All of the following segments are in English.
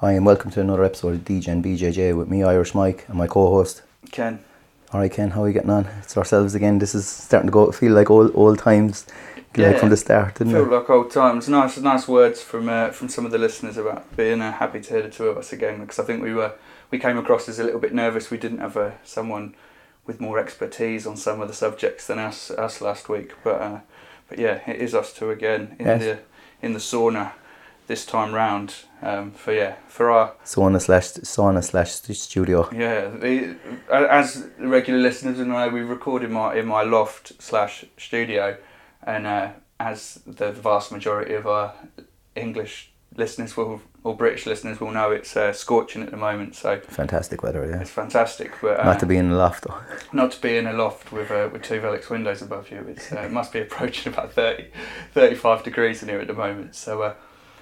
Hi and welcome to another episode of DJ and BJJ with me, Irish Mike, and my co-host Ken. Alright Ken, how are you getting on? It's ourselves again. This is starting to feel like old times, like from the start, didn't feel it? like old times. Nice words from some of the listeners about being happy to hear the two of us again, because I think we came across as a little bit nervous. We didn't have someone with more expertise on some of the subjects than us last week, but yeah, it is us two again in the sauna this time round. For our Sauna slash studio. Yeah, as the regular listeners know, we record in my loft / studio, and as the vast majority of our English listeners or British listeners will know, it's scorching at the moment. So fantastic weather, yeah. It's fantastic, but not to be in the loft though. Not to be in a loft with two Velux windows above you. It must be approaching about 35 degrees in here at the moment. So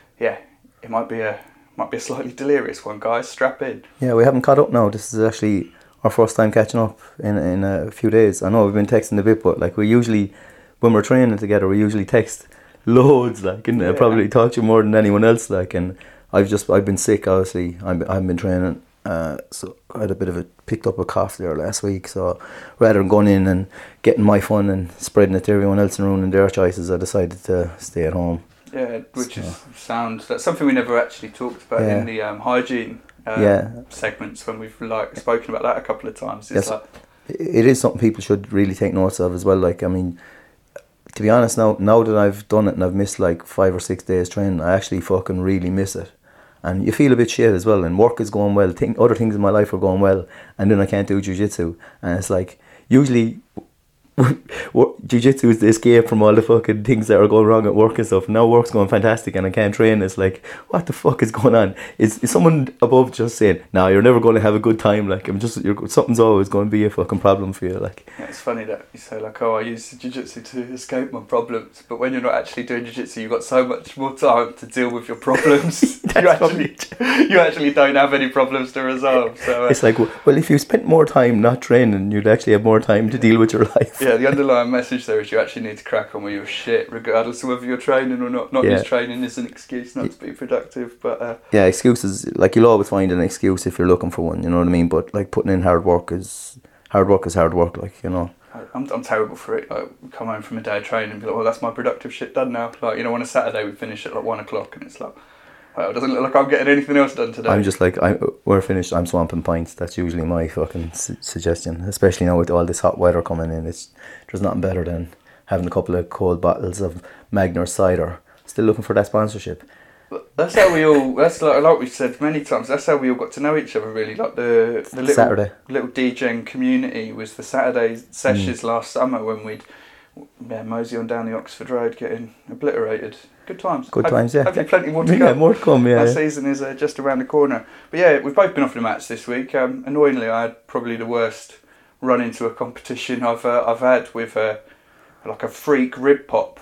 it might be a slightly delirious one, guys. Strap in. Yeah, we haven't caught up now. This is actually our first time catching up in a few days. I know we've been texting a bit, but like we usually, when we're training together, we usually text loads, like, and I probably talk to you more than anyone else, like. And I've been sick, obviously. I haven't been training, so I had picked up a cough there last week. So rather than going in and getting my fun and spreading it to everyone else and ruining their choices, I decided to stay at home. Yeah, which is sound. That's something we never actually talked about in the hygiene segments when we've spoken about that a couple of times. It is something people should really take notice of as well. Like, I mean, to be honest, now that I've done it and I've missed like 5 or 6 days training, I actually fucking really miss it. And you feel a bit shit as well. And work is going well. Other things in my life are going well, and then I can't do jiu-jitsu. And it's like usually. Jiu-jitsu is the escape from all the fucking things that are going wrong at work and stuff. Now work's going fantastic and I can't train. It's like, what the fuck is going on? Is someone above just saying, "No, you're never going to have a good time"? Like, something's always going to be a fucking problem for you. Like, yeah, it's funny that you say like, "Oh, I use jiu-jitsu to escape my problems," but when you're not actually doing jiu-jitsu, you've got so much more time to deal with your problems. you actually don't have any problems to resolve. So it's like, well, if you spent more time not training, you'd actually have more time to deal with your life. Yeah, the underlying message there is you actually need to crack on with your shit, regardless of whether you're training or not. Not just training is an excuse not to be productive, but excuses, like, you'll always find an excuse if you're looking for one. You know what I mean? But like, putting in hard work is hard work. Like, you know. I'm terrible for it. Like, come home from a day of training and be like, well, that's my productive shit done now. Like, you know, on a Saturday we finish at like 1 o'clock and it's like, well, it doesn't look like I'm getting anything else done today. I'm just like, we're finished, I'm swamping pints. That's usually my fucking suggestion, especially now with all this hot weather coming in. There's nothing better than having a couple of cold bottles of Magner cider. Still looking for that sponsorship. That's how we all, that's like we've said many times, that's how we all got to know each other, really. Like the little DJing community was the Saturday sessions last summer when we'd mosey on down the Oxford Road getting obliterated. Good times. Hopefully plenty more to come. Yeah, more to come, yeah. That season is just around the corner. But yeah, we've both been off the mats this week. Annoyingly, I had probably the worst run into a competition I've had with like a freak rib pop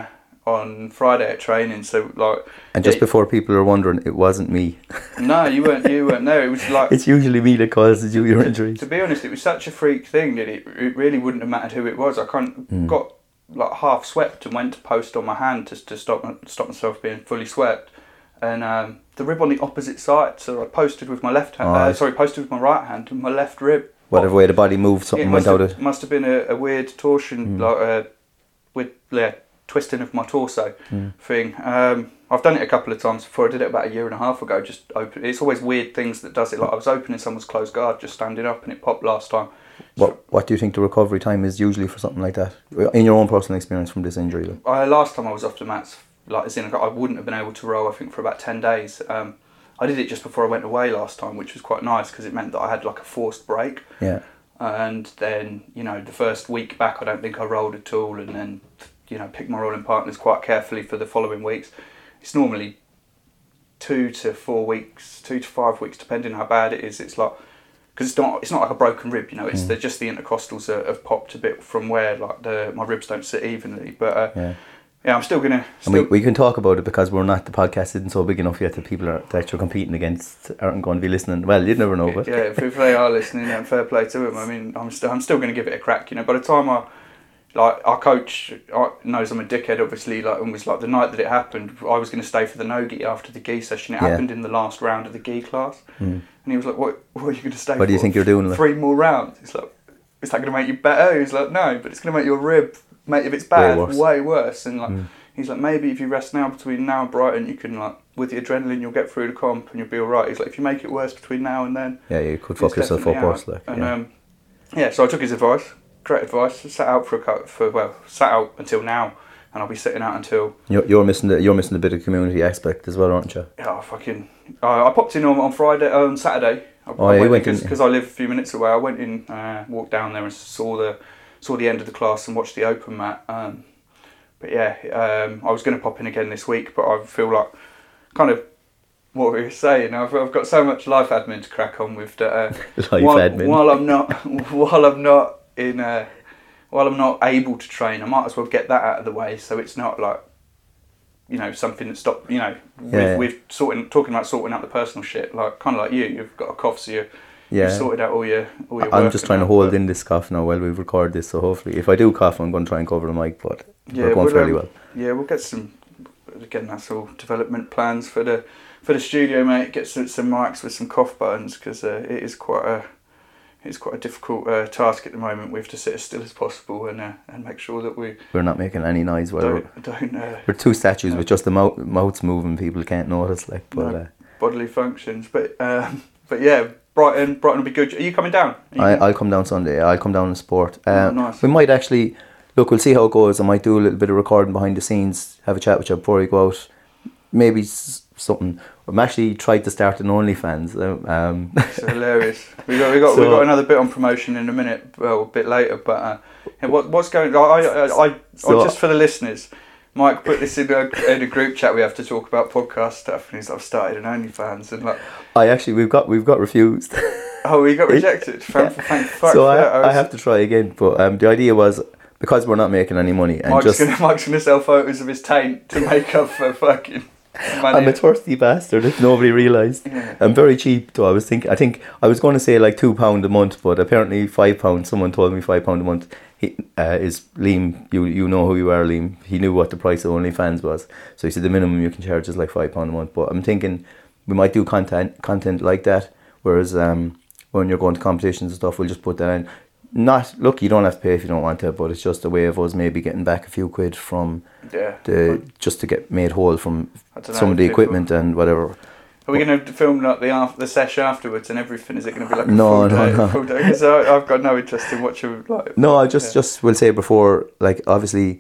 on Friday at training. So like, and just before people are wondering, it wasn't me. No, you weren't there. It was like, it's usually me that causes you your injuries. To be honest, it was such a freak thing that it really wouldn't have mattered who it was. I got like half swept and went to post on my hand to stop myself being fully swept, and the rib on the opposite side. So I posted with my left hand. Posted with my right hand, and my left rib. Whatever way the body moved, something went out. It must have been a weird torsion, with twisting of my torso thing. I've done it a couple of times before. I did it about 1.5 years ago. Just open. It's always weird things that does it. Like I was opening someone's closed guard, just standing up, and it popped last time. What do you think the recovery time is usually for something like that, in your own personal experience from this injury? Last time I was off the mats, I wouldn't have been able to row, I think, for about 10 days. I did it just before I went away last time, which was quite nice because it meant that I had like a forced break. Yeah. And then, you know, the first week back, I don't think I rolled at all, and then, you know, picked my rolling partners quite carefully for the following weeks. It's normally 2 to 5 weeks, depending how bad it is. It's like, because it's not like a broken rib, you know. It's just the intercostals have popped a bit from where like my ribs don't sit evenly. But I'm still gonna. And we can talk about it because the podcast isn't so big enough yet that people that you're competing against aren't going to be listening. Well, you'd never know, but if they are listening, then fair play to them. I mean, I'm still going to give it a crack. You know, by the time like our coach knows I'm a dickhead, obviously, like, and was like, the night that it happened, I was going to stay for the no-gi after the gi session. It happened in the last round of the gi class. And he was like, what are you going to stay for? What do you think you're doing? 3 more rounds. It's like, is that going to make you better? He was like, no, but it's going to make your rib, mate, if it's bad, way worse. And like, he's like, maybe if you rest now, between now and Brighton, you can, like, with the adrenaline, you'll get through the comp and you'll be all right. He's like, if you make it worse between now and then, yeah, you could fuck yourself up worse. Like, and so I took his advice. Great advice. Sat out sat out until now, and I'll be sitting out until. You're missing the bit of community aspect as well, aren't you? Yeah, I popped in on Saturday. Because I live a few minutes away. I went in, walked down there, and saw the end of the class and watched the open mat. But yeah, I was going to pop in again this week, but I feel like kind of what we were saying. I've got so much life admin to crack on with that. While I'm not able to train, I might as well get that out of the way, so it's not like, you know, something that stopped. You know, with talking about sorting out the personal shit, like kind of like you've got a cough, so you've sorted out all your. I'm just trying to hold in this cough now while we record this, so hopefully, if I do cough, I'm going to try and cover the mic, but we're going fairly well. Yeah, we'll get some. Again, that's all development plans for the studio, mate. Get some mics with some cough buttons, because it is quite a difficult task at the moment. We have to sit as still as possible and make sure that we're not making any noise. We're two statues with just the mouths moving. People can't notice, like, but bodily functions. But yeah, Brighton will be good. Are you coming down? I'll come down Sunday. I'll come down in sport. Nice. We might actually look. We'll see how it goes. I might do a little bit of recording behind the scenes. Have a chat with you before we go out. Maybe something. I'm actually tried to start an OnlyFans. It's hilarious. We got another bit on promotion in a minute, well, a bit later. But what's going on? Just for the listeners, Mike put this in a group chat we have to talk about podcast stuff, and he's like, I've started an OnlyFans, and like, we've got refused. Oh, we got rejected. Thank fuck. So I have to try again. But the idea was, because we're not making any money, and Mike's gonna sell photos of his taint to make up for fucking. Money. I'm a thirsty bastard if nobody realised. Yeah. I'm very cheap though. I think I was going to say like £2 a month, but apparently £5. Someone told me £5 a month is Liam. You know who you are, Liam. He knew what the price of OnlyFans was, so he said the minimum you can charge is like £5 a month. But I'm thinking we might do content like that. Whereas when you're going to competitions and stuff, we'll just put that in. Look, you don't have to pay if you don't want to, but it's just a way of us maybe getting back a few quid from just to get made whole from some of the equipment and whatever. Are we going to film like the sesh afterwards and everything? Is it going to be like a full day? Because I've got no interest in watching. Like, no, I just will say before, like, obviously,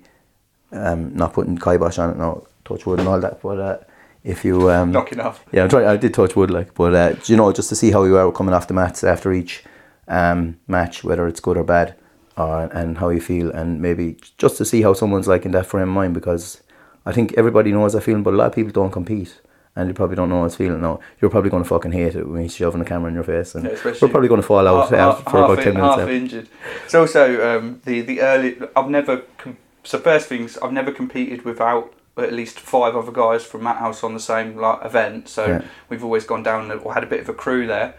not putting kibosh on it now, touch wood and all that, but if you knocking off. Yeah, I did touch wood, like, but just to see how you are coming off the mats after each match, whether it's good or bad, and how you feel, and maybe just to see how someone's like in that frame of mind, because I think everybody knows that feeling, but a lot of people don't compete and you probably don't know how it's feeling. Now you're probably going to fucking hate it when you're shoving the camera in your face, and we're probably going to fall out for about 10 minutes. Half injured. It's also the early. First things, I've never competed without at least 5 other guys from Matt House on the same event, so we've always gone down or had a bit of a crew there.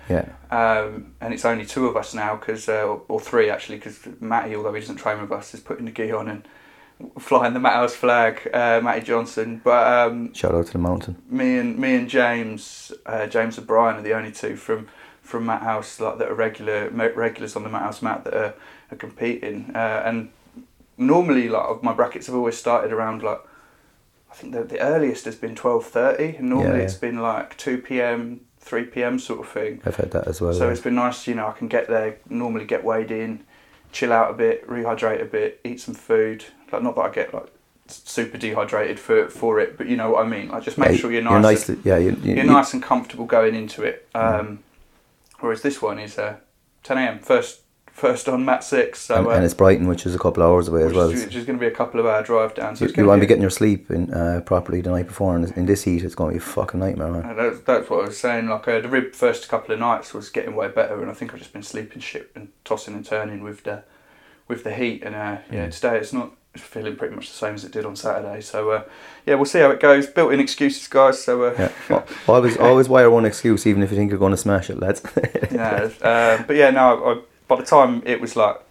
And it's only 2 of us now, or 3 actually, because Matty, although he doesn't train with us, is putting the gi on and flying the Matt House flag, Matty Johnson. But shout out to the mountain. Me and James O'Brien are the only 2 from Matt House, like, that are regulars on the Matt House mat that are competing. And normally, like, my brackets have always started around, like, I think the earliest has been 12:30, and normally it's been like 2 p.m, 3 p.m. sort of thing. I've had that as well. So it's been nice, I can get there, normally get weighed in, chill out a bit, rehydrate a bit, eat some food. Like, not that I get like super dehydrated for it, but you know what I mean. Like, just make sure you're nice. You're nice and comfortable going into it. Whereas this one is 10 a.m. First on Mat 6, so and it's Brighton, which is a couple of hours away as well. Which is going to be a couple of hour drive down. So you want to be getting your sleep in properly the night before, and in this heat, it's going to be a fucking nightmare, man. That's what I was saying. Like, the rib first couple of nights was getting way better, and I think I've just been sleeping shit and tossing and turning with the heat. And today it's not feeling pretty much the same as it did on Saturday. So we'll see how it goes. Built-in excuses, guys. So always wire one excuse, even if you think you're going to smash it, lads. But by the time it was like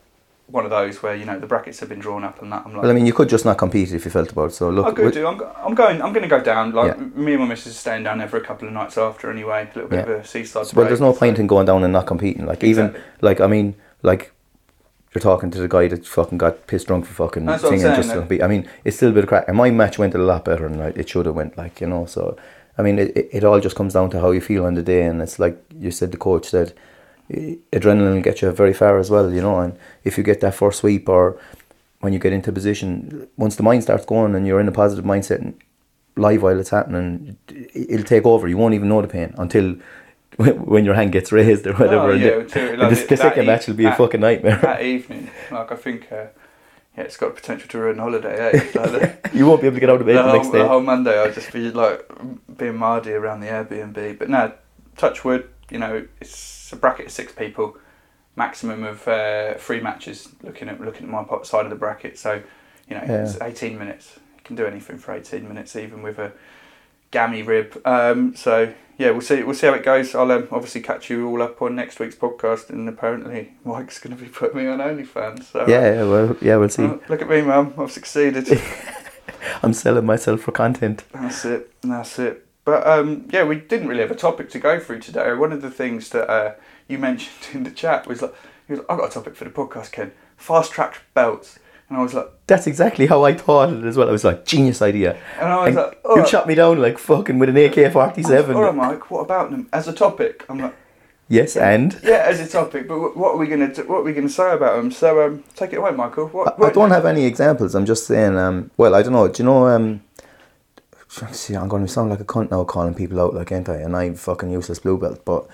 one of those where, you know, the brackets have been drawn up and that. I'm like, Well, I mean, you could just not compete if you felt about it. So look, I'm going to go down. Like, me and my missus are staying down there for a couple of nights after anyway. A little bit of a seaside break. Well, there's no point in going down and not competing. Like, Exactly. even, like, I mean, like, you're talking to the guy that fucking got pissed drunk for fucking That's what I'm singing saying, just to compete. I mean, it's still a bit of crack. And my match went a lot better than it should have went, like, you know. So, I mean, it all just comes down to how you feel on the day. And it's like you said, the coach said, adrenaline will get you very far as well, you know. And if you get that first sweep, or when you get into position, once the mind starts going and you're in a positive mindset and live while it's happening, it'll take over. You won't even know the pain until when your hand gets raised or whatever. Oh, yeah, and the second match will be a fucking nightmare. That evening, like, I think, it's got potential to ruin holiday, eh? Like you won't be able to get out of bed the next day. The whole Monday I'll just be like being mardy around the Airbnb. But no, touch wood, you know, it's a bracket of 6 people, maximum of 3 matches. Looking at my side of the bracket, so you know, it's 18 minutes. You can do anything for 18 minutes, even with a gammy rib. So yeah, we'll see how it goes. I'll obviously catch you all up on next week's podcast, and apparently Mike's going to be putting me on OnlyFans. So, we'll see. Look at me, Mum. I've succeeded. I'm selling myself for content. That's it. But yeah, we didn't really have a topic to go through today. One of the things that you mentioned in the chat was like, I've got a topic for the podcast, Ken. Fast track belts. And I was like, that's exactly how I thought it as well. I was like, genius idea. And I was like, you shot me down like fucking with an AK-47. All right, Mike. What about them as a topic? I'm like, yes, and as a topic. But what are we gonna say about them? So take it away, Michael. I don't have any examples. I'm just saying. Well, I don't know. Do you know? See, I'm going to sound like a cunt now, calling people out, like, ain't I? And I'm fucking useless blue belt. But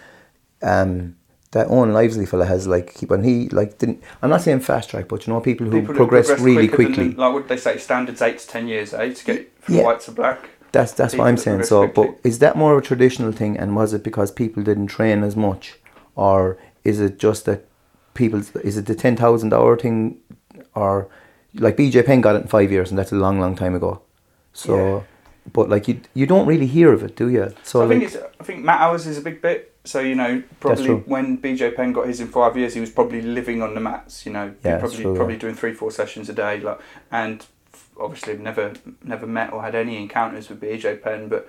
that Owen Livesley fella has didn't. I'm not saying fast track, but you know, people who progress really quickly. Like, what they say, standards 8 to 10 years, to get from white to black. That's what I'm saying. So, but is that more of a traditional thing, and was it because people didn't train as much, or is it just that is it the $10,000 thing, or like BJ Penn got it in 5 years, and that's a long, long time ago. So, but like you don't really hear of it, do you? So I think Matt Hours is a big bit. So, you know, probably when BJ Penn got his in 5 years, he was probably living on the mats. You know, probably doing 3-4 sessions a day, like, and obviously never met or had any encounters with BJ Penn, but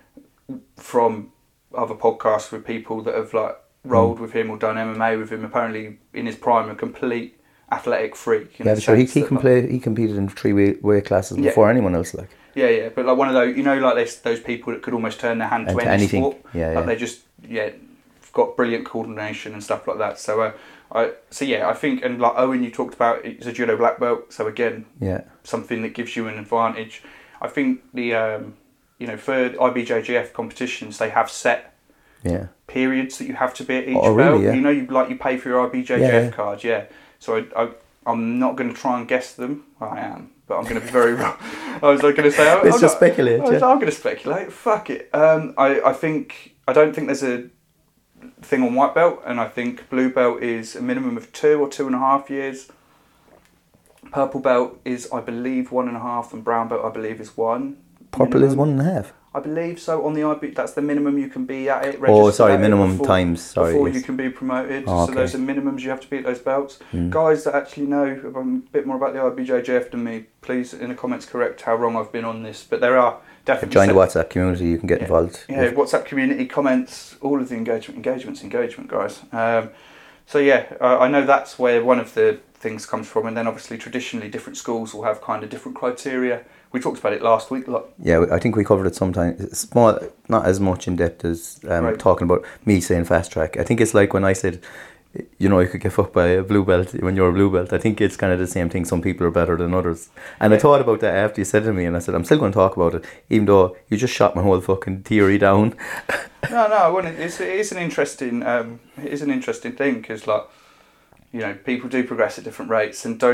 from other podcasts with people that have like rolled with him or done MMA with him, apparently in his prime, a complete athletic freak. Yeah, sure. He competed in 3 weight classes before anyone else, like. Yeah, but like one of those, you know, like those people that could almost turn their hand to any sport. They just got brilliant coordination and stuff like that. So I think, and like Owen, you talked about, it's a judo black belt. So again, something that gives you an advantage. I think the for IBJJF competitions, they have set periods that you have to be at each belt. Really, yeah. You know, you pay for your IBJJF card. Yeah. So I'm not going to try and guess them. I am. But I'm going to be very wrong. I was like going to say... Let's just speculate. I'm going to speculate. Fuck it. I don't think there's a thing on white belt, and I think blue belt is a minimum of 2 or 2.5 years. Purple belt is, I believe, 1.5, and brown belt, I believe, is 1. Purple is 1.5. I believe so. On the IB, that's the minimum you can be at it. Minimum times. Before you can be promoted. So those are minimums you have to be at those belts. Guys that actually know a bit more about the IBJJF than me, please in the comments correct how wrong I've been on this. But there are definitely... Join the WhatsApp community, you can get involved. Yeah, WhatsApp community, comments, all of the engagement, guys. So yeah, I know that's where one of the things comes from, and then obviously traditionally different schools will have kind of different criteria. We talked about it last week. Yeah, I think we covered it sometime. It's small, not as much in depth as talking about me saying fast track. I think it's like when I said, you know, you could get fucked by a blue belt when you're a blue belt. I think it's kind of the same thing. Some people are better than others. And I thought about that after you said it to me, and I said, I'm still going to talk about it, even though you just shot my whole fucking theory down. No, I wouldn't. It's an interesting thing, because, like, you know, people do progress at different rates, and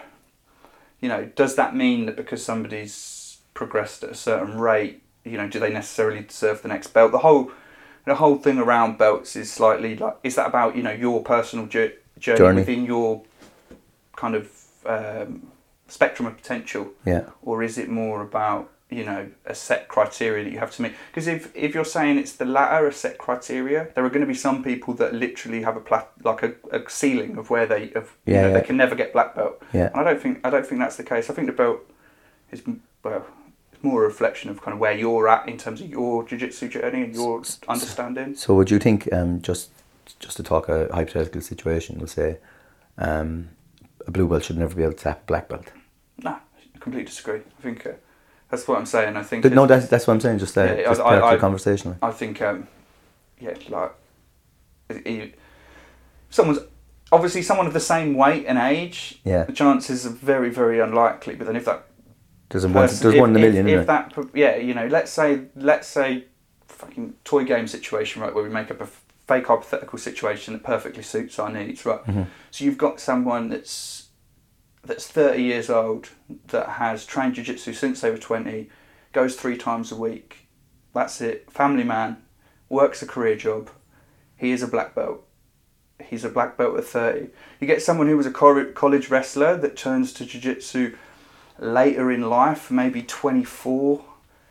does that mean that because somebody's progressed at a certain rate, you know, do they necessarily deserve the next belt? The whole thing around belts is slightly like, is that about, you know, your personal journey within your kind of spectrum of potential? Yeah. Or is it more about, you know, a set criteria that you have to meet. Because if you're saying it's the latter, a set criteria, there are going to be some people that literally have a ceiling of where they they can never get black belt. Yeah. And I don't think that's the case. I think the belt is it's more a reflection of kind of where you're at in terms of your jiu-jitsu journey and your understanding. So would you think, just to talk a hypothetical situation, we'll say a blue belt should never be able to tap a black belt? No, I completely disagree. I think that's what I'm saying. I think that's what I'm saying. Just part of the conversation. I think someone of the same weight and age. Yeah. The chances are very, very unlikely. But then if that there's one in a million. If that, you know, let's say, fucking toy game situation, right, where we make up a fake hypothetical situation that perfectly suits our needs, right? Mm-hmm. So you've got someone that's 30 years old, that has trained jiu-jitsu since they were 20, goes 3 times a week, that's it, family man, works a career job, he is a black belt. He's a black belt at 30. You get someone who was a college wrestler that turns to jiu-jitsu later in life, maybe 24,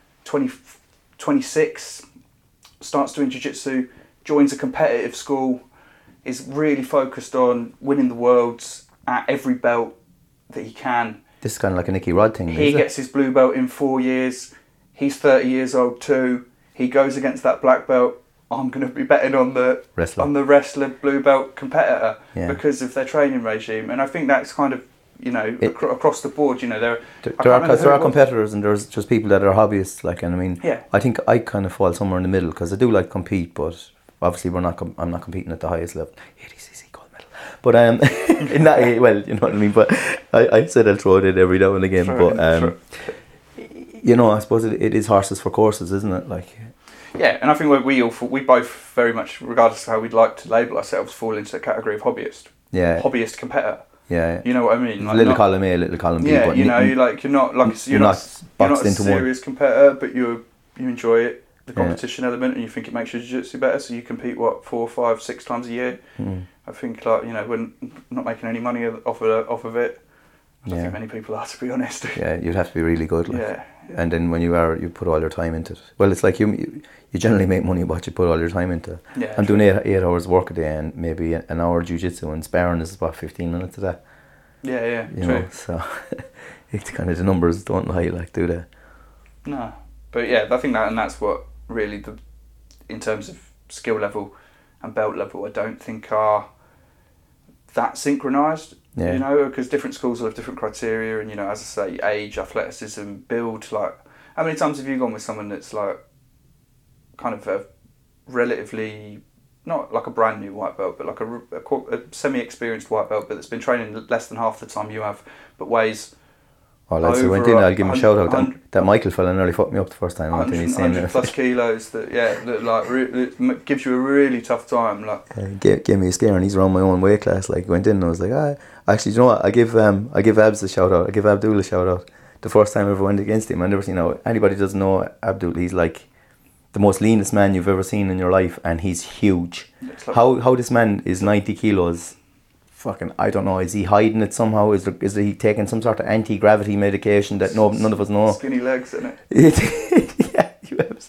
26, starts doing jiu-jitsu, joins a competitive school, is really focused on winning the worlds at every belt that he can. This is kind of like a Nicky Rod thing. He gets his blue belt in 4 years. He's 30 years old too. He goes against that black belt. I'm going to be betting on the wrestler blue belt competitor because of their training regime. And I think that's kind of, you know, across the board. You know, there are competitors and there's just people that are hobbyists. Like, and I mean, I think I kind of fall somewhere in the middle because I do like to compete, but obviously I'm not competing at the highest level. ADCC gold medal, but well, you know what I mean. But I said I'll throw it in every now and again. You know, I suppose it is horses for courses, isn't it? Like. Yeah, and I think we both very much, regardless of how we'd like to label ourselves, fall into the category of hobbyist. Yeah. Hobbyist competitor. Yeah. You know what I mean? Like little column A, little column B. Yeah, but you're not a serious competitor, but you enjoy it, the competition element, and you think it makes your jiu-jitsu better, so you compete 4, 5, 6 times a year. I think we're not making any money off of it. I don't think many people are, to be honest. Yeah, you'd have to be really good. Like. And then when you put all your time into it. Well, it's like you generally make money what you put all your time into. Yeah, I'm doing 8 hours work a day and maybe an hour jiu-jitsu, and sparring is about 15 minutes of that. Yeah, you know, so it's kind of, the numbers don't lie, like, do they? No, but yeah, I think that's what really in terms of skill level and belt level, I don't think are that synchronised. Yeah. You know, because different schools will have different criteria, and, you know, as I say, age, athleticism, build. Like, how many times have you gone with someone that's like kind of a relatively, not like a brand new white belt, but like a semi-experienced white belt, but that's been training less than half the time you have, but weighs. Oh, lads who went in, I'll give him a shout out. That Michael fella nearly fucked me up the first time. 100 plus kilos. That gives you a really tough time. Like, gave me a scare, and he's around my own weight class. Like, went in and I was like, actually, you know what? I give Abs a shout out. I give Abdul a shout out. The first time I ever went against him, I never seen. Anybody doesn't know Abdul. He's like the most leanest man you've ever seen in your life, and he's huge. Like, how this man is 90 kilos. Fucking, I don't know. Is he hiding it somehow? Is he taking some sort of anti-gravity medication that none of us know? Skinny legs, isn't it? Yeah, you have.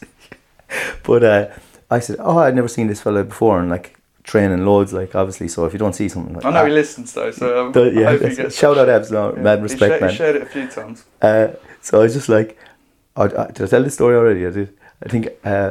But I said, I'd never seen this fella before, and like training loads, like, obviously. So if you don't see something like I know he listens though, so I hope he gets shout out Abs now, mad respect, man. He shared it a few times. So I was just like, did I tell this story already? I did. I think.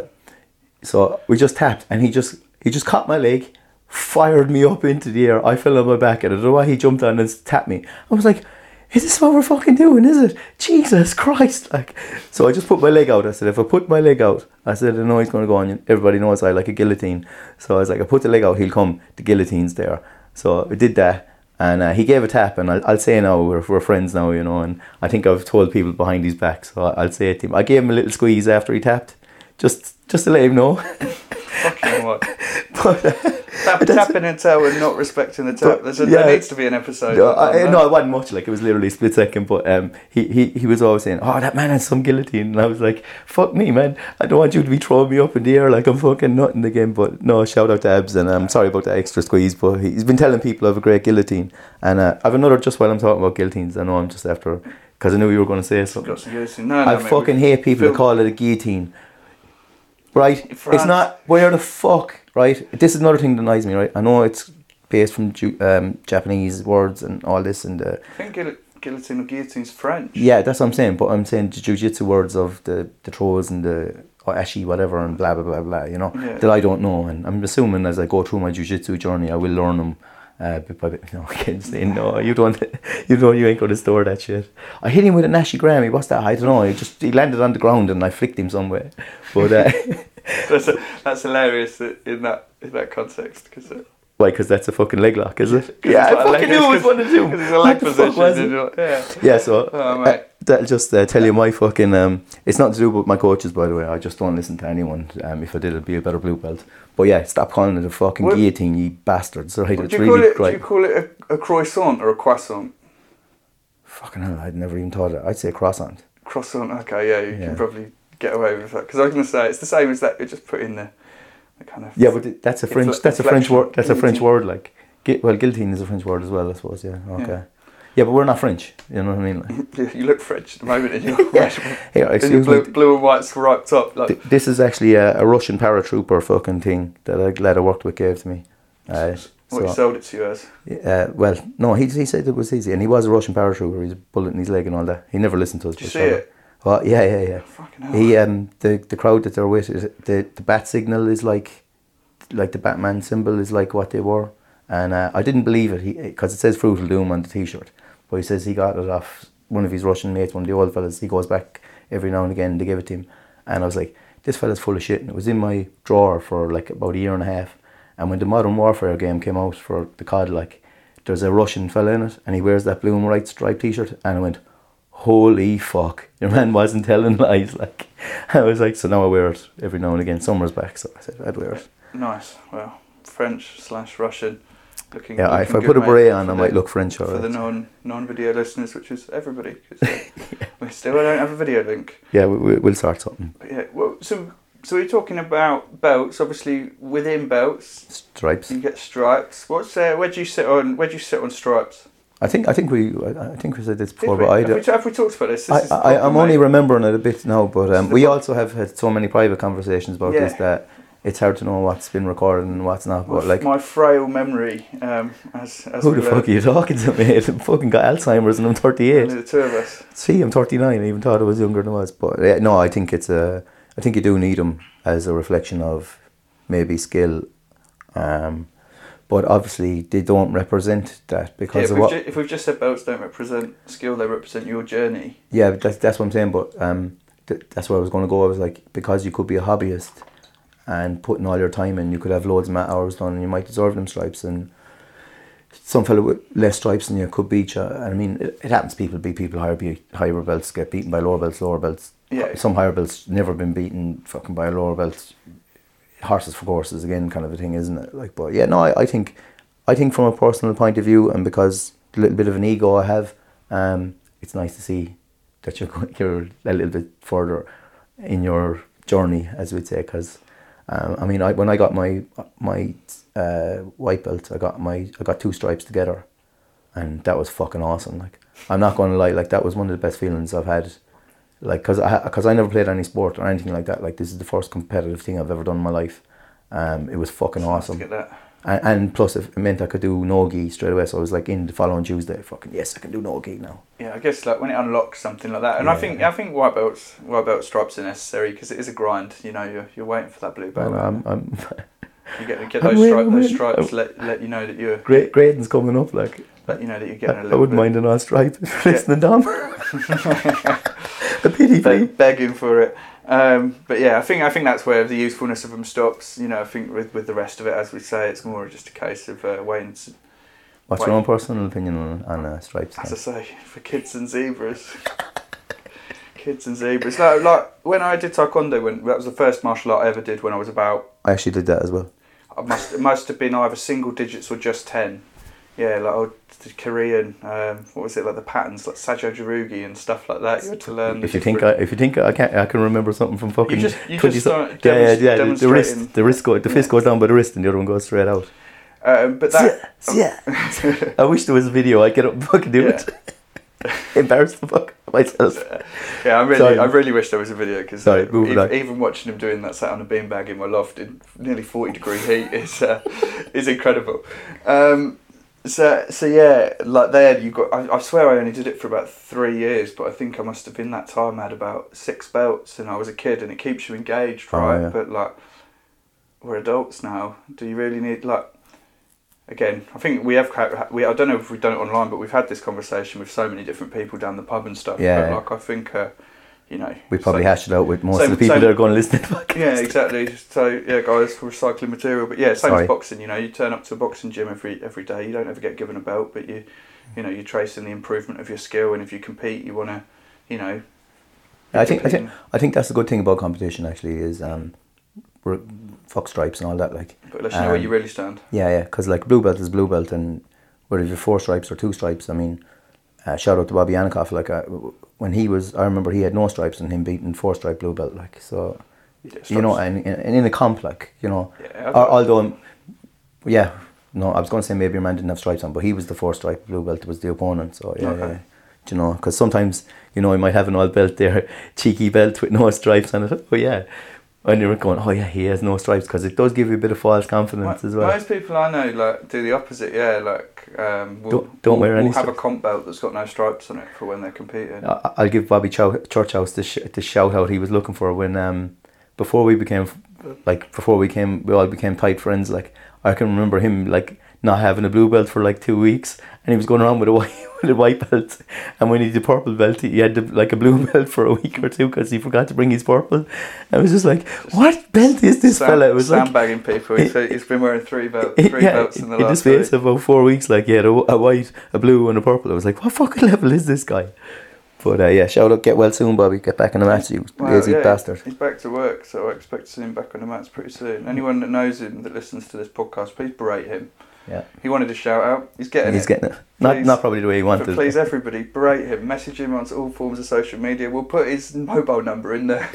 So we just tapped, and he just caught my leg, fired me up into the air. I fell on my back, and I don't know why he jumped on and tapped me. I was like, is this what we're fucking doing, is it? Jesus Christ. Like, so I just put my leg out. I said, if I put my leg out, I said, I know he's going to go on. Everybody knows I like a guillotine. So I was like, I put the leg out, he'll come. The guillotine's there. So I did that, and he gave a tap, and I'll say now, we're friends now, you know, and I think I've told people behind his back, so I'll say it to him. I gave him a little squeeze after he tapped, just to let him know. Fucking what? But, tapping and toe and not respecting the tap. There needs to be an episode. No, it wasn't much. Like, it was literally a split second. But he was always saying, "Oh, that man has some guillotine," and I was like, "Fuck me, man! I don't want you to be throwing me up in the air like I'm fucking nothing again." But no, shout out to Abs, and I'm sorry about the extra squeeze. But he's been telling people I have a great guillotine, and I have another, just while I'm talking about guillotines. I know I'm just after because I knew you were going to say something. Got some guillotine. No, I mate, fucking hate people that call it a guillotine. Right? It's not. Where the fuck? Right? This is another thing that annoys me. Right? I know it's based from Japanese words and all this and. I think guillotine or guillotine's French. Yeah, that's what I'm saying. But I'm saying the jiu-jitsu words of the throws and the ashi whatever and blah blah blah blah. You know that I don't know, and I'm assuming as I go through my jiu-jitsu journey, I will learn them. Bit by bit. No, I can't say no. You don't. You ain't going to store that shit. I hit him with an Ashi Grammy. What's that? I don't know. He landed on the ground and I flicked him somewhere. But that's hilarious in that context because. Why? Because that's a fucking leg lock, is it? Yeah, I fucking knew it was one of the two. Because it's a leg position. Yeah. So that'll just tell you my fucking. It's not to do with my coaches, by the way. I just don't listen to anyone. If I did, it'd be a better blue belt. But yeah, stop calling it a fucking guillotine, you bastards. Right? It's really great. Do you call it a croissant or a croissant? Fucking hell, I'd never even thought it. I'd say a croissant. Croissant. Okay, yeah, you can probably get away with that because I was going to say it's the same as that. You just put in the kind of. Yeah, but that's a French. That's a French word. That's a French word. Like, guillotine is a French word as well, I suppose. Yeah. Okay. Yeah, but we're not French. You know what I mean? Like, you look French at the moment in your blue and white striped top. Like. This is actually a Russian paratrooper fucking thing that a lad I worked with gave to me. What he sold it to you as? Well, no, he said it was easy, and he was a Russian paratrooper. He's a bullet in his leg and all that. He never listened to us. Did you see it? Well, yeah. Fucking hell. He the crowd that they're with, the bat signal is like the Batman symbol is like what they were, and I didn't believe it because it says Fruital Doom on the T-shirt, but he says he got it off one of his Russian mates, one of the old fellas. He goes back every now and again to give it to him, and I was like, this fella's full of shit, and it was in my drawer for like about a year and a half. And when the Modern Warfare game came out for the COD, like, there's a Russian fella in it, and he wears that blue and white striped T-shirt, and I went, holy fuck, your man wasn't telling lies. Like, I was like, so now I wear it every now and again. Summer's back, so I said I'd wear it. Well, French/Russian. Looking if I put a beret on, I might look French. For the non-video listeners, which is everybody. We still don't have a video link. Yeah, we'll start something. But yeah, well, so we're talking about belts. Obviously, within belts, stripes. You get stripes. Where do you sit on stripes? I think we said this before, but have we talked about this? I'm only remembering it a bit now, but we also have had so many private conversations about this that it's hard to know what's been recorded and what's not. But like my frail memory, as who the fuck are you talking to, mate? I fucking got Alzheimer's and I'm 38. Only the two of us. See, I'm 39. I even thought I was younger than I was. But no, I think I think you do need them as a reflection of maybe skill. But obviously they don't represent that because if we've just said belts don't represent skill, they represent your journey. Yeah, but that's what I'm saying. But that's where I was going to go. I was like, because you could be a hobbyist and putting all your time in, you could have loads of mat hours done, and you might deserve them stripes. And some fellow with less stripes than you could beat you. And I mean, it happens. People higher belts get beaten by lower belts. Yeah. Some higher belts never been beaten fucking by a lower belt. Horses for courses again, kind of a thing, isn't it? Like, but yeah, no, I think from a personal point of view, and because the little bit of an ego I have, it's nice to see that you're a little bit further in your journey, as we'd say. Because I mean, when I got my white belt, I got 2 stripes together, and that was fucking awesome. Like, I'm not going to lie, like that was one of the best feelings I've had. Like, cause I never played any sport or anything like that. Like, this is the first competitive thing I've ever done in my life. It was fucking awesome. Nice to get that. And plus, it meant I could do no-gi straight away. So I was like, in the following Tuesday, fucking yes, I can do no-gi now. Yeah, I guess like when it unlocks something like that, and I think white belt stripes are necessary because it is a grind. You know, you're waiting for that blue belt. Well, you get those stripes. Let you know that you're grading's coming up. Like, let you know that you're getting a little. I wouldn't mind a nice stripe. Listening, Dom. A pity, begging for it. But yeah, I think that's where the usefulness of them stops. You know, I think with the rest of it, as we say, it's more just a case of waiting. What's your own personal opinion on stripes? As I say, for kids and zebras. Like when I did taekwondo, that was the first martial art I ever did when I was about. I actually did that as well. It must have been either single digits or just 10. Yeah, like the Korean, what was it, like the patterns, like Sajo Jirugi and stuff like that. You had to learn. If you think I can remember something from fucking. You just start demonstrating. The fist goes down by the wrist and the other one goes straight out. But that. Yeah. I wish there was a video. I'd get up and fucking do it. Embarrass the fuck. myself. Yeah, I really wish there was a video because even watching him doing that sat on a beanbag in my loft in nearly 40-degree heat is incredible. So yeah, like there you got. I swear I only did it for about 3 years, but I think I must have in that time had about 6 belts, and I was a kid, and it keeps you engaged, right? Oh, yeah. But like, we're adults now. Do you really need like? Again, I think I don't know if we've done it online, but we've had this conversation with so many different people down the pub and stuff. Yeah. But like, I think, we probably hashed it out with most of the people that are going to listen to the podcast. Yeah, exactly. So yeah, guys, recycling material. But yeah, same as boxing. You turn up to a boxing gym every day. You don't ever get given a belt, but you're tracing the improvement of your skill. And if you compete, you want to, I think that's the good thing about competition. Actually, is fuck stripes and all that, like. But let you know where you really stand. Yeah, because like blue belt is blue belt, and whether you're 4 stripes or 2 stripes, I mean, shout out to Bobby Anikoff. Like when I remember he had no stripes and him beating 4-stripe blue belt. Like so, and in a comp, like Yeah, although, I was going to say maybe your man didn't have stripes on, but he was the 4-stripe blue belt. Was the opponent. So yeah. Because sometimes he might have an old belt there, cheeky belt with no stripes on it. But yeah. And you're going, oh yeah, he has no stripes, because it does give you a bit of false confidence as well. Most people I know like do the opposite. Yeah, like we'll have a comp belt that's got no stripes on it for when they're competing. I'll give Bobby Churchhouse the shout out he was looking for when before we all became tight friends. Like I can remember him like not having a blue belt for like 2 weeks, and he was going around with a white belt, and when he did purple belt he had a blue belt for a week or two because he forgot to bring his purple. I was just like, what belt is this fella? It was sandbagging people. He's been wearing 3 belts in the last in the space of about 4 weeks. Like he had a white, a blue and a purple. I was like, what fucking level is this guy? But shout out, get well soon, Bobby. Get back in the mats, you lazy bastard. He's back to work, so I expect to see him back on the mats pretty soon. Anyone that knows him, that listens to this podcast, please berate him. Yeah. He wanted a shout out. He's getting it. Not probably the way he wanted. But please, everybody, berate him. Message him on all forms of social media. We'll put his mobile number in there.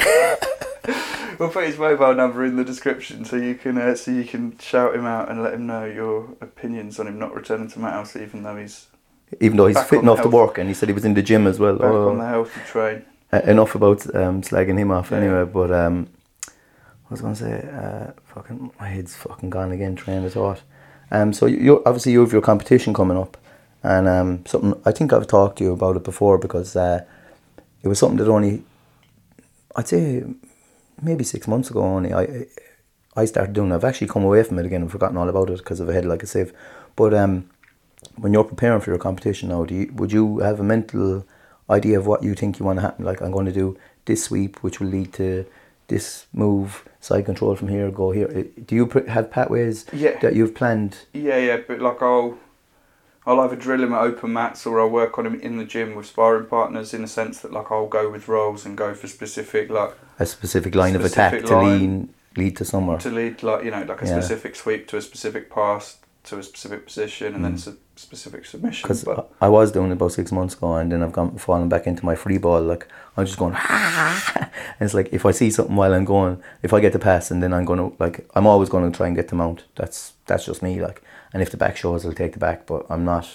We'll put his mobile number in the description so you can shout him out and let him know your opinions on him not returning to Mat House, even though he's fitting off to work, and he said he was in the gym as well. Back on the healthy train. Enough about slagging him off anyway. But I was going to say, fucking my head's fucking gone again. Train of thought. So you have your competition coming up, and something I think I've talked to you about it before, because it was something that only, I'd say maybe 6 months ago only I started doing. I've actually come away from it again and forgotten all about it because of a head like a sieve. But when you're preparing for your competition now, would you have a mental idea of what you think you want to happen? Like, I'm going to do this sweep, which will lead to this move, side control from here, go here. Do you have pathways that you've planned? Yeah, but like I'll either drill him at open mats, or I'll work on him in the gym with sparring partners, in the sense that like I'll go with rolls and go for specific a specific line of attack to lead to somewhere. To lead a specific sweep to a specific pass to a specific position, and then it's a specific submission. Because I was doing it about 6 months ago, and then I've fallen back into my free ball. Like I'm just going, and it's like if I see something while I'm going, if I get the pass, and then I'm going to I'm always going to try and get the mount. That's just me. Like, and if the back shows, I'll take the back. But I'm not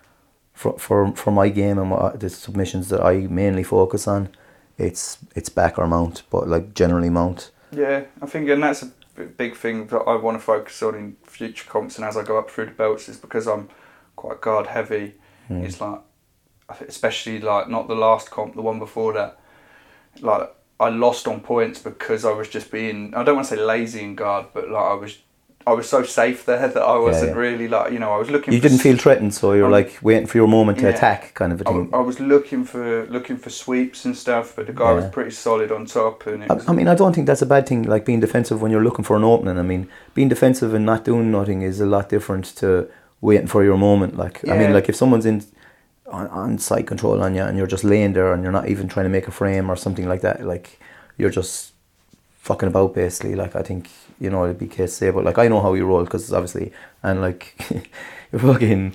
for my game and the submissions that I mainly focus on. It's back or mount, but like generally mount. Yeah, I think, and that's a big thing that I want to focus on in future comps, and as I go up through the belts, is because I'm quite guard heavy. It's like, especially like not the last comp, the one before that, like I lost on points because I was just being, I don't want to say lazy in guard, but like I was so safe there that I wasn't really like, I was looking. You didn't feel threatened, so you're like waiting for your moment to attack, kind of a thing. I was looking for sweeps and stuff, but the guy was pretty solid on top. And I don't think that's a bad thing. Like being defensive when you're looking for an opening. I mean, being defensive and not doing nothing is a lot different to waiting for your moment. Like I mean, like if someone's on side control on you and you're just laying there and you're not even trying to make a frame or something like that, like you're just fucking about basically. Like I think it'd be case to say, but like I know how you roll, because obviously, and like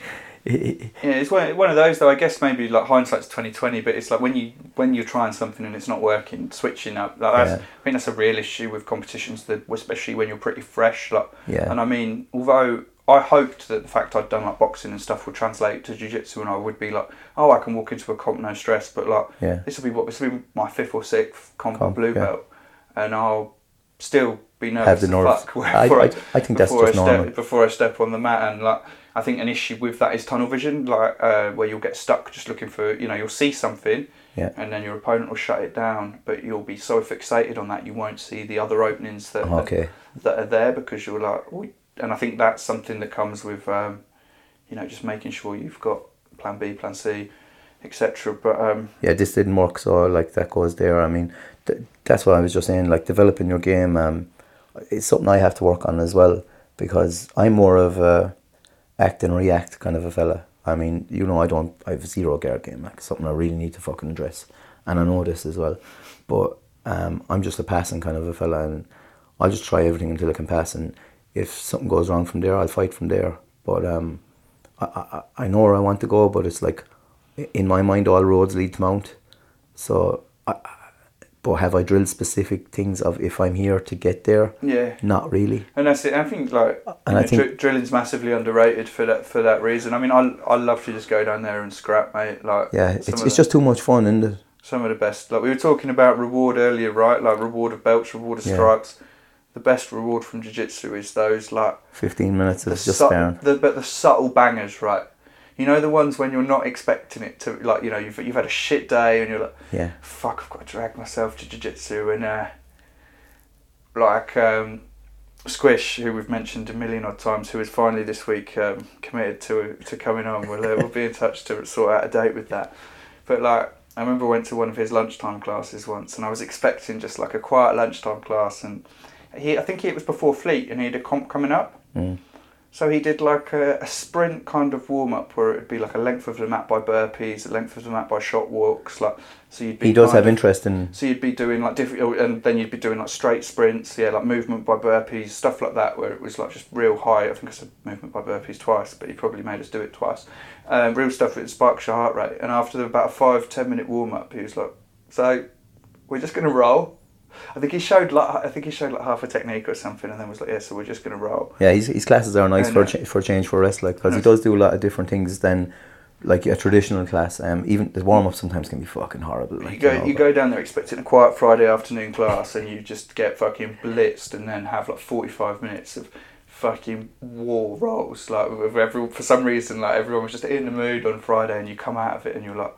It's one of those though. I guess maybe like hindsight's 2020, but it's like when you're trying something and it's not working, switching up. Like I think that's a real issue with competitions, that especially when you're pretty fresh. Like, and I mean, although I hoped that the fact I'd done like boxing and stuff would translate to jiu-jitsu, and I would be like, oh, I can walk into a comp no stress. But like, this will be my 5th or 6th comp blue belt, and I'll still be nervous as fuck I think that's just normal. Before I step on the mat. And like, I think an issue with that is tunnel vision, like where you'll get stuck just looking for, you'll see something, and then your opponent will shut it down, but you'll be so fixated on that you won't see the other openings that are there, because you're like, oh. And I think that's something that comes with, just making sure you've got plan B, plan C, etc. But this didn't work, so like that goes there. I mean, that's what I was just saying. Like developing your game, it's something I have to work on as well, because I'm more of a act and react kind of a fella. I mean, I have zero guard game. Like something I really need to fucking address, and I know this as well. But I'm just a passing kind of a fella, and I'll just try everything until I can pass, and if something goes wrong from there, I'll fight from there. But I know where I want to go, but it's like, in my mind, all roads lead to Mount. So, but have I drilled specific things of if I'm here to get there? Yeah. Not really. And that's it. I think like, drilling's massively underrated for that reason. I mean, I love to just go down there and scrap, mate. Like, it's just too much fun, isn't it? Some of the best. Like we were talking about reward earlier, right? Like reward of belts, reward of strikes. The best reward from jiu-jitsu is those like 15 minutes of just sparring. But the subtle bangers, right? The ones when you're not expecting it to, like, you've had a shit day and you're like, fuck, I've got to drag myself to jiu-jitsu, and Squish, who we've mentioned a million odd times, who is finally this week committed to coming on. We'll be in touch to sort out a date with that. But like, I remember I went to one of his lunchtime classes once, and I was expecting just like a quiet lunchtime class, and I think it was before Fleet, and he had a comp coming up. So he did like a sprint kind of warm up, where it would be like a length of the mat by burpees, a length of the mat by shot walks. Like, so you'd be. He does have interest in. So you'd be doing like different, and then you'd be doing like straight sprints, like movement by burpees, stuff like that, where it was like just real high. I think I said movement by burpees twice, but he probably made us do it twice. Real stuff that sparks your heart rate. And after about a 5-10 minute warm up, he was like, "So, we're just gonna roll." I think he showed like half a technique or something, and then was like, so we're just gonna roll. Yeah, his classes are nice for change for a wrestler, because he does do a lot of different things than like a traditional class. Even the warm up sometimes can be fucking horrible. Like, you go down there expecting a quiet Friday afternoon class, and you just get fucking blitzed, and then have like 45 minutes of fucking war rolls. Like for some reason, like everyone was just in the mood on Friday, and you come out of it and you're like,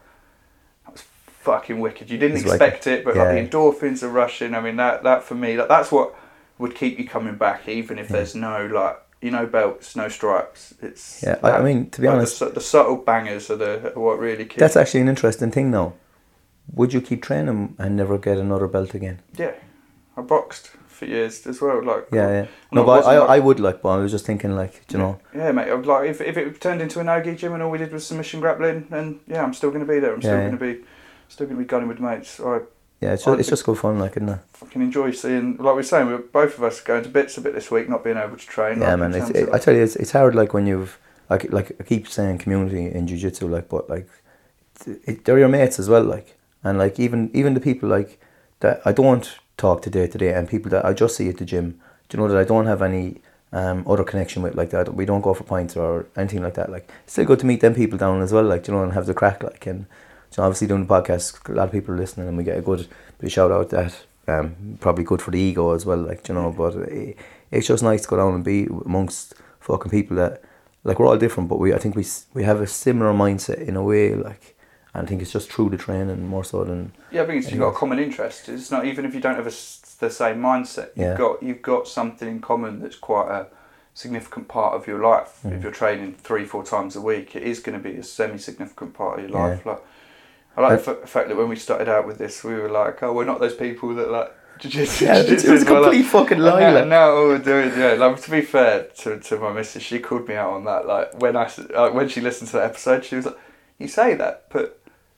fucking wicked. You didn't expect it, but like the endorphins are rushing. I mean, that for me, that's what would keep you coming back, even if there's no belts, no stripes. It's I mean, to be honest, the subtle bangers are what really keep. That's actually an interesting thing now. Would you keep training and never get another belt again? Yeah, I boxed for years as well. Like no, but I would like. But I was just thinking, like, you know. Yeah, mate. Like if it turned into a no-gi gym and all we did was submission grappling, and I'm still going to be there. I'm still going to be gunning with mates. It's just good fun, like, isn't it? Fucking enjoy seeing, like we're saying, both of us going to bits a bit this week, not being able to train. Yeah, man. I tell you, it's hard. Like when you've like I keep saying community in jiu-jitsu, like, but like they're your mates as well, like, and like even the people like that I don't talk to day to day, and people that I just see at the gym, do you know, that I don't have any other connection with, like that. We don't go for pints or anything like that. Like, it's still good to meet them people down as well, like, you know, and have the crack, like, and. So obviously doing the podcast, a lot of people are listening, and we get a good bit of shout out that probably good for the ego as well, like, you know. But it's just nice to go down and be amongst fucking people that, like, we're all different, but I think we have a similar mindset in a way, like, and I think it's just through the training more so than. Yeah, I think you've got a common interest. It's not, even if you don't have the same mindset, you've got something in common that's quite a significant part of your life. If you're training 3-4 times a week, it is going to be a semi-significant part of your life. Like, I like the fact that when we started out with this, we were like, oh, we're not those people that like jiu-jitsu. Yeah, it was a complete fucking lie. And now all we're doing, like, to be fair to my missus, she called me out on that. Like when she listened to that episode, she was like, you say that, but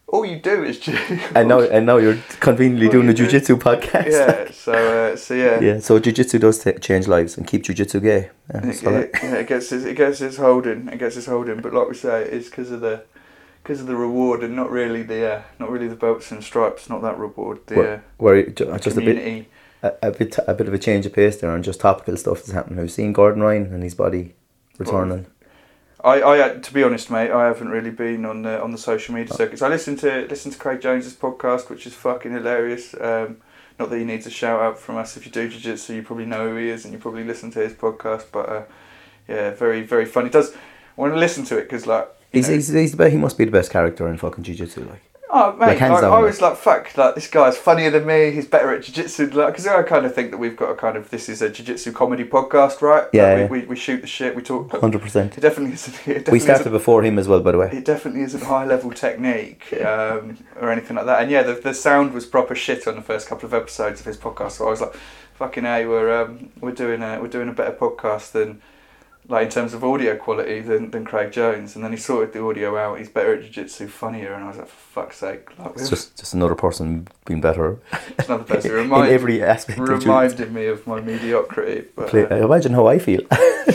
all you do is and now you're conveniently doing a jiu-jitsu podcast. Yeah, so yeah. Yeah, so jiu-jitsu does change lives and keep jiu-jitsu gay. Yeah, it gets its holding. But like we say, it's because of the reward and not really the belts and stripes. Not that reward. Just community. a bit of a change of pace there, and just topical stuff that's happening. We've seen Gordon Ryan and his body returning. I to be honest, mate, I haven't really been on the social media circuits. I listen to Craig Jones's podcast, which is fucking hilarious. Not that he needs a shout out from us. If you do jiu-jitsu, you probably know who he is and you probably listen to his podcast. But yeah, very very funny. I want to listen to it because like he must be the best character in fucking jiu-jitsu, like. Oh mate, like, hands down, I was like, fuck, like this guy's funnier than me. He's better at jiu-jitsu, like, because I kind of think that we've got a kind of this is a jiu-jitsu comedy podcast, right? Yeah. Like, we shoot the shit. We talk. 100%. It definitely isn't. We started before him as well, by the way. It definitely isn't high level technique or anything like that. And yeah, the sound was proper shit on the first couple of episodes of his podcast. So I was like, fucking hey, we're doing a better podcast than. Like in terms of audio quality than Craig Jones, and then he sorted the audio out. He's better at jiu-jitsu, funnier, and I was like, for fuck's sake! Like, it's just another person being better. It's another person in every aspect. Reminding me of my mediocrity. But, imagine how I feel.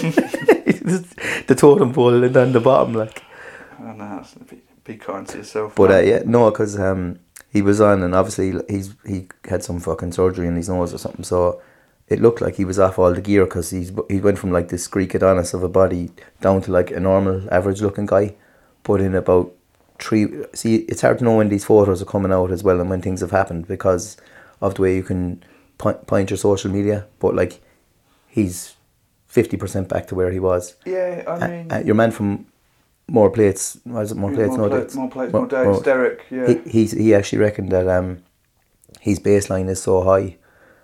The totem pole and then the bottom, like. I know, be kind to yourself. But because he was on, and obviously he had some fucking surgery in his nose or something, so. It looked like he was off all the gear because he went from like this Greek Adonis of a body down to like a normal average looking guy, but in about 3. See, it's hard to know when these photos are coming out as well and when things have happened because of the way you can point your social media. But like, he's 50% back to where he was. Yeah, I mean, your man from More Plates, was it More Plates, No Dates? More Plates, No Dates, Derek. Yeah, he actually reckoned that his baseline is so high.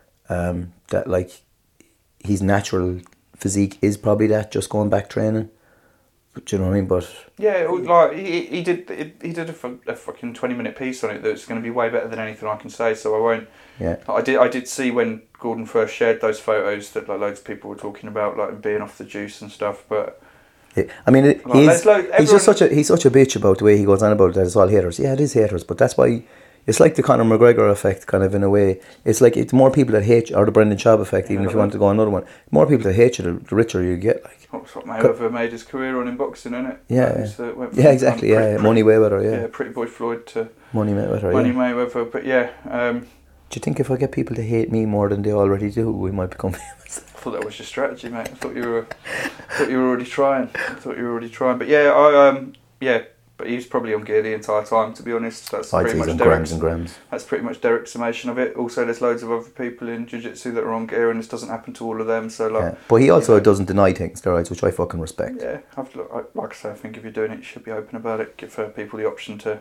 That like his natural physique is probably that just going back training. Do you know what I mean? But yeah, like he did a fucking 20-minute piece on it that's going to be way better than anything I can say. So I won't. Yeah. I did see when Gordon first shared those photos that like loads of people were talking about like being off the juice and stuff. But I mean, he's such a bitch about the way he goes on about it. That it's all haters. Yeah, it is haters, but that's why. It's like the Conor McGregor effect, kind of, in a way. It's like it's more people that hate you, or the Brendan Schaub effect, even if you want to go on another one. More people that hate you, the richer you get. Like that's what Mayweather made his career on in boxing, isn't it? Yeah, exactly. Money Mayweather, yeah. Pretty Boy Floyd to Money Mayweather, Mayweather, but yeah. Do you think if I get people to hate me more than they already do, we might become famous? I thought that was your strategy, mate. I thought you were already trying. But yeah, But he's probably on gear the entire time, to be honest. That's pretty much Derek's. That's pretty much Derek's summation of it. Also, there's loads of other people in jiu-jitsu that are on gear, and this doesn't happen to all of them. So, like, but he also doesn't deny taking steroids, which I fucking respect. Yeah, like I say, I think if you're doing it, you should be open about it. Give people the option to,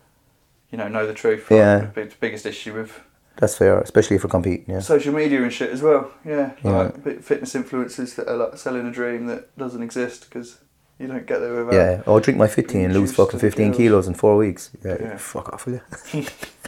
know the truth. Yeah, the biggest issue with. That's fair, especially if you're competing. Yeah. Social media and shit as well. Yeah. Like fitness influencers that are like selling a dream that doesn't exist because. You don't get there without. Yeah, I'll drink my 50 and lose fucking 15 kilos in 4 weeks. Yeah. Fuck off with you.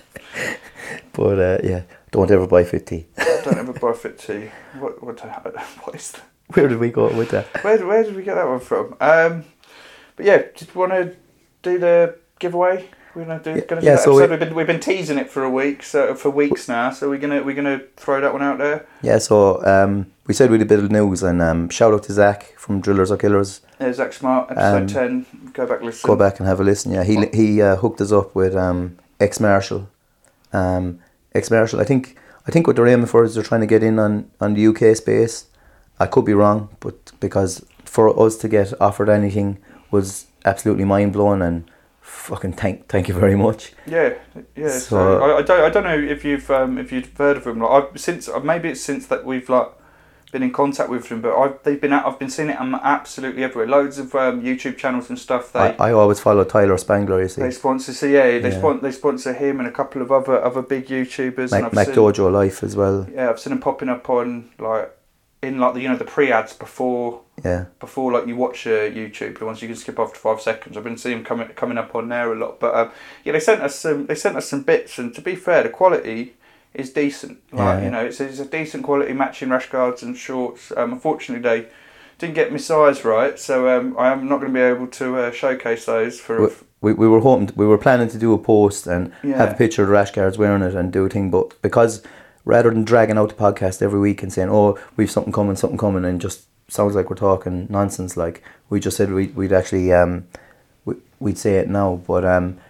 But don't ever buy fit tea. Don't ever buy fit tea. What is that? Where did we go with that? Where did we get that one from? But yeah, just want to do the giveaway. We're gonna do that episode. We've been teasing it for weeks now. So we're gonna throw that one out there. Yeah. So we said we did a bit of news, and shout out to Zach from Drillers or Killers. Yeah, Zach Smart, episode 10. Go back and listen. Go back and have a listen. Yeah, he hooked us up with Ex-Marshall. Ex-Marshall. I think what they're aiming for is they're trying to get in on the UK space. I could be wrong, but because for us to get offered anything was absolutely mind blowing, and fucking thank you very much. Yeah. So I don't know if you've heard of them. Like maybe it's since that we've like been in contact with them, but I've been seeing it absolutely everywhere. Loads of YouTube channels and stuff. I always follow Tyler Spangler. You see, they sponsor. So they sponsor him and a couple of other big YouTubers. Mac Dojo Life as well. Yeah, I've seen them popping up on the pre-ads before like you watch YouTube, the ones you can skip after 5 seconds. I've been seeing them coming up on there a lot. But they sent us some bits, and to be fair, the quality is decent. It's a decent quality matching rash guards and shorts. Unfortunately, they didn't get my size right, so I am not going to be able to showcase those for we were planning to do a post and Yeah. have a picture of the rash guards wearing it and do a thing, but because rather than dragging out the podcast every week and saying, oh, we've something coming, and just sounds like we're talking nonsense, like, we just said we'd actually we'd say it now. But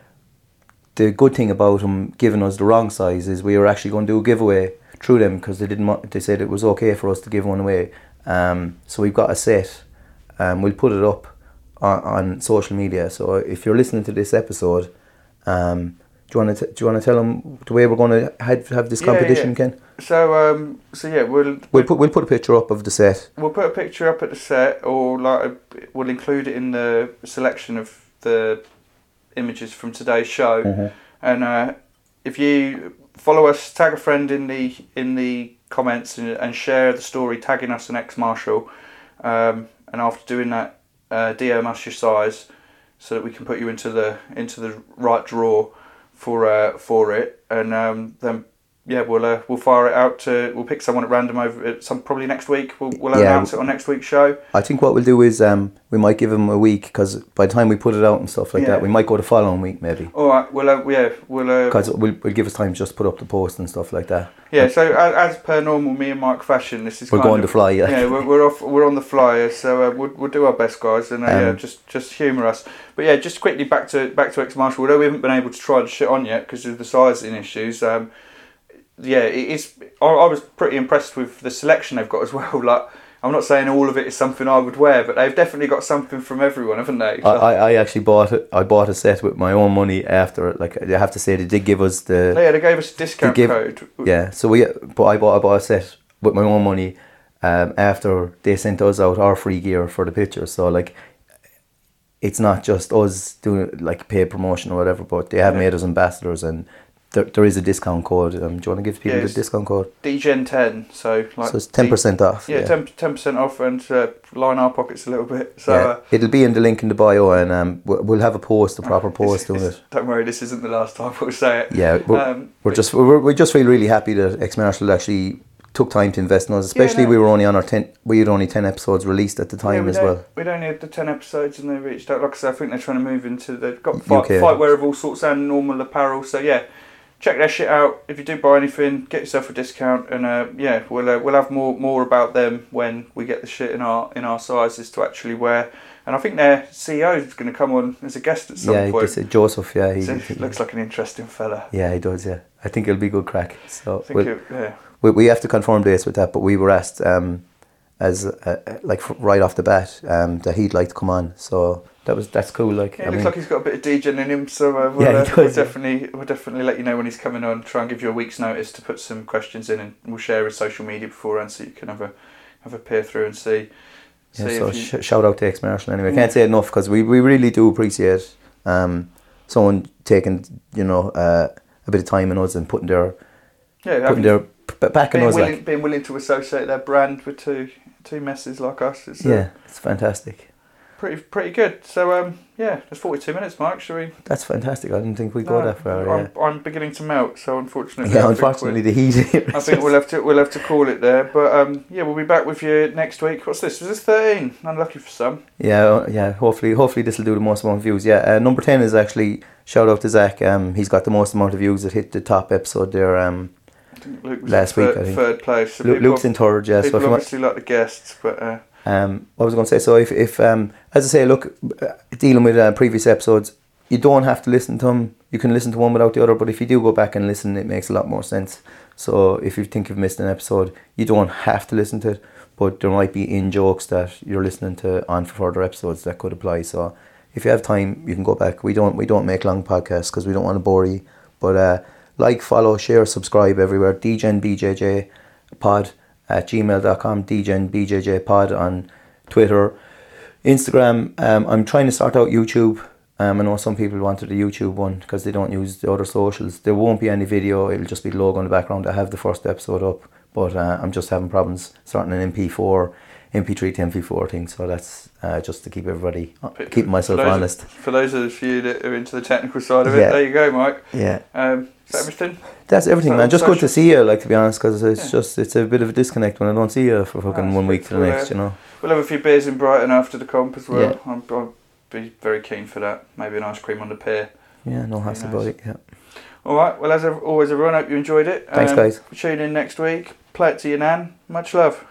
the good thing about them giving us the wrong size is we were actually going to do a giveaway through them, because they said it was okay for us to give one away. So we've got a set. We'll put it up on social media. So if you're listening to this episode, do you want to tell them the way we're going to have this competition, Ken? So yeah, we'll put a picture up of the set. We'll put a picture up at the set, or we'll include it in the selection of the images from today's show. Mm-hmm. And if you follow us, tag a friend in the comments and share the story, tagging us an ex-marshal. And after doing that, DM us your size so that we can put you into the right draw for it. And then we'll fire it out we'll pick someone at random over probably next week. We'll announce it on next week's show. I think what we'll do is we might give them a week, because by the time we put it out and stuff like that, we might go the following week maybe. All right, we'll because we'll give us time just to put up the post and stuff like that. Yeah, so as per normal, me and Mike fashion, this is we're going to fly. Yeah, we're on the flyer, so we'll do our best, guys, and just humour us. But yeah, just quickly back to ex-marshal. Although we haven't been able to try the shit on yet because of the sizing issues. Yeah, it is. I was pretty impressed with the selection they've got as well. Like, I'm not saying all of it is something I would wear, but they've definitely got something from everyone, haven't they? I actually bought it. I bought a set with my own money after it. Like, I have to say, they did give us the. Yeah, they gave us a discount code. Yeah, so I bought a set with my own money after they sent us out our free gear for the picture. So like, it's not just us doing like paid promotion or whatever, but they have made us ambassadors, and there is a discount code. Do you want to give people the discount code? DGen10. So it's 10% off. Yeah, 10% off, and line our pockets a little bit. So it'll be in the link in the bio, and we'll have a proper post doing it. Don't worry, this isn't the last time we'll say it. Yeah, we just feel really happy that Ex-Marshal actually took time to invest in us, especially we were only on we had only 10 episodes released at the time as well. We'd only had the 10 episodes, and they reached out. Like I said, I think they're trying to move into, they've got fightwear of all sorts and normal apparel. So yeah, check their shit out. If you do buy anything, get yourself a discount, and we'll have more about them when we get the shit in our sizes to actually wear. And I think their CEO is going to come on as a guest at some point. Yeah, Joseph. Yeah, he looks like an interesting fella. Yeah, he does. Yeah, I think it'll be good crack. So we have to confirm dates with that, but we were asked right off the bat that he'd like to come on. So that's cool. Like, yeah, looks like he's got a bit of DGen in him. So we'll definitely let you know when he's coming on. Try and give you a week's notice to put some questions in, and we'll share his social media beforehand so you can have a peer through and see. Shout out to Ex-Marshal anyway. I can't say enough, because we really do appreciate someone taking a bit of time in us and putting their back in us, being willing to associate their brand with two messes like us. It's fantastic. Pretty good. So there's 42 minutes, Mark. Shall we? That's fantastic. I didn't think we'd go that far. I'm beginning to melt, so unfortunately. Yeah, unfortunately the heat. I think we'll have to call it there. But we'll be back with you next week. What's this? Was this 13? Unlucky for some. Yeah. Hopefully this will do the most amount of views. Yeah. Number 10 is actually, shout out to Zach. He's got the most amount of views. It hit the top episode there. Last week, I think. Third place. So Luke's in third. Yeah. People obviously like the guests, but. What I was going to say, so if as I say, look, dealing with previous episodes, you don't have to listen to them. You can listen to one without the other, but if you do go back and listen, it makes a lot more sense. So if you think you've missed an episode, you don't have to listen to it, but there might be in-jokes that you're listening to on for further episodes that could apply. So if you have time, you can go back. We don't make long podcasts because we don't want to bore you. But follow, share, subscribe everywhere. DGenBJJ pod at gmail.com, DGenBJJ pod on Twitter, Instagram. I'm trying to start out YouTube. I know some people wanted a YouTube one because they don't use the other socials. There won't be any video, it'll just be the logo in the background. I have the first episode up, but I'm just having problems starting an MP3 to MP4 thing, so that's just to keep keeping myself honest. For those of you that are into the technical side of it, there you go, Mike. Yeah. Is that everything? That's everything, man. Just good to see you, like, to be honest, because it's a bit of a disconnect when I don't see you for fucking 1 week to the next, you know. We'll have a few beers in Brighton after the comp as well. be very keen for that. Maybe an ice cream on the pier. Yeah, no hassle about it. Yeah. All right. Well, as always, everyone, hope you enjoyed it. Thanks, guys. Tune in next week. Play it to your nan. Much love.